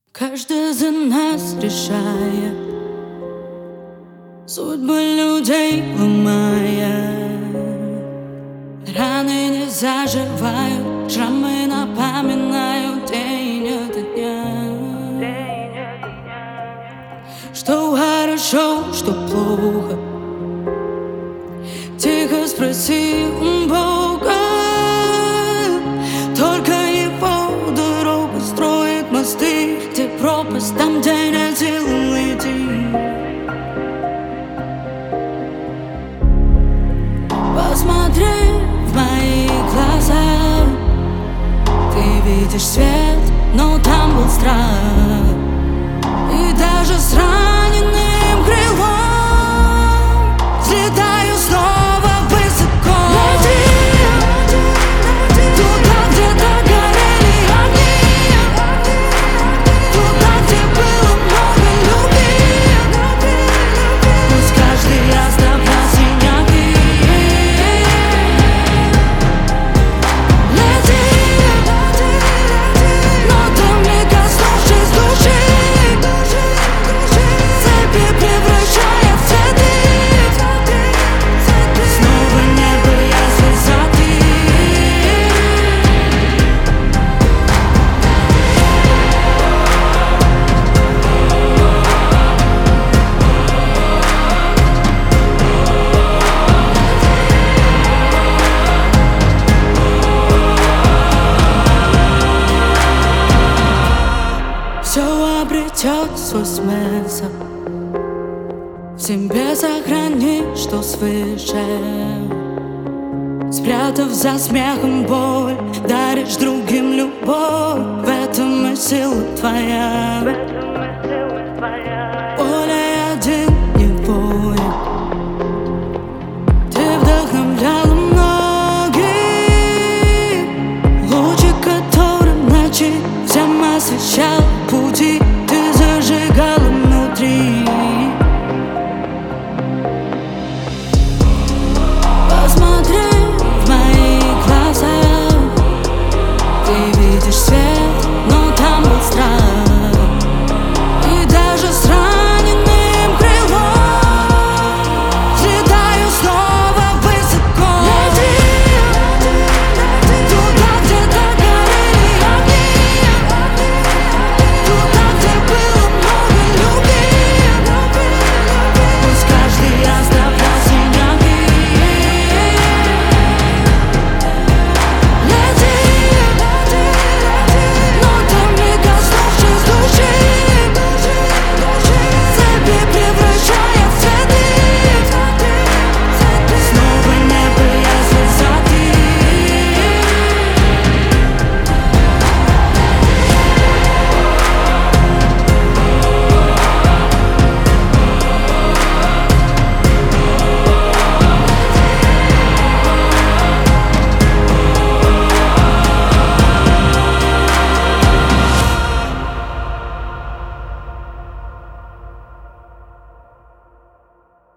Каждый за нас решает, судьбы людей ломая. Раны не заживают, шрамы напоминают день ото дня. Что хорошо, что плохо, тихо спроси у Бога. Только его дорога строит мосты, где пропасть, там, где нет сил идти. Посмотри в мои глаза, ты видишь свет, но там был страх. И даже с раненым крылом взлетаю снова высоко. Лети туда, где догорели огни, туда, где было много любви. Пусть каждый оставлял синяки. Лети, но ты не коснувшись души, цепи превращая в цветы. Снова небо я с высоты. Все обретет свой смысл, в себе сохрани, что свыше. Спрятав за смехом боль, даришь другим любовь. В этом и сила твоя. Более один не воин, ты вдохновляла многих. Лучи, которые ночи всем освещал пути.